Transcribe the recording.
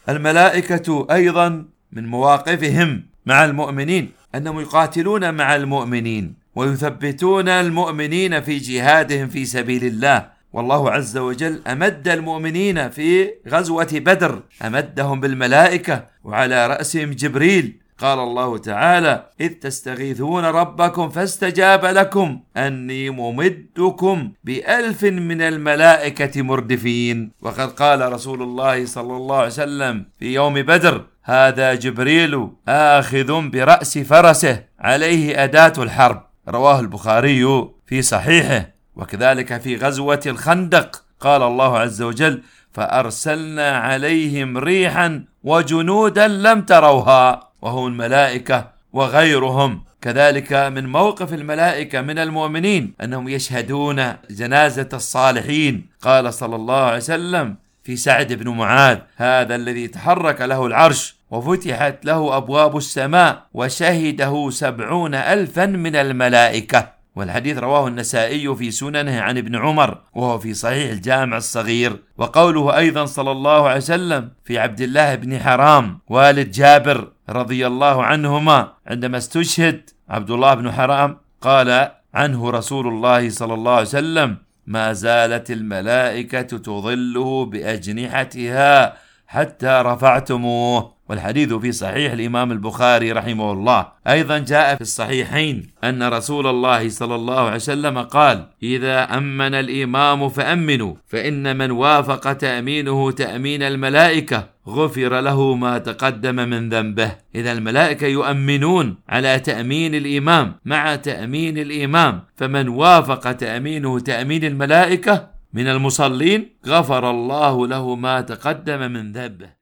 الملائكة أيضا من مواقفهم مع المؤمنين أنهم يقاتلون مع المؤمنين ويثبتون المؤمنين في جهادهم في سبيل الله. والله عز وجل أمد المؤمنين في غزوة بدر، أمدهم بالملائكة وعلى رأسهم جبريل. قال الله تعالى: إذ تستغيثون ربكم فاستجاب لكم أني ممدكم ب1000 من الملائكة مردفين. وقد قال رسول الله صلى الله عليه وسلم في يوم بدر: هذا جبريل آخذ برأس فرسه عليه أداة الحرب. رواه البخاري في صحيحه. وكذلك في غزوة الخندق قال الله عز وجل: فأرسلنا عليهم ريحا وجنودا لم تروها، وهم الملائكة وغيرهم. كذلك من موقف الملائكة من المؤمنين أنهم يشهدون جنازة الصالحين. قال صلى الله عليه وسلم في سعد بن معاذ: هذا الذي تحرك له العرش وفتحت له أبواب السماء وشهده 70,000 من الملائكة. والحديث رواه النسائي في سننه عن ابن عمر، وهو في صحيح الجامع الصغير. وقوله أيضا صلى الله عليه وسلم في عبد الله بن حرام والد جابر رضي الله عنهما عندما استشهد عبد الله بن حرام، قال عنه رسول الله صلى الله عليه وسلم: ما زالت الملائكة تظله بأجنحتها حتى رفعتموه. والحديث في صحيح الإمام البخاري رحمه الله. أيضا جاء في الصحيحين أن رسول الله صلى الله عليه وسلم قال: إذا أمن الإمام فأمنوا، فإن من وافق تأمينه تأمين الملائكة غفر له ما تقدم من ذنبه. إذا الملائكة يؤمنون على تأمين الإمام مع تأمين الإمام، فمن وافق تأمينه تأمين الملائكة من المصلين غفر الله له ما تقدم من ذنبه.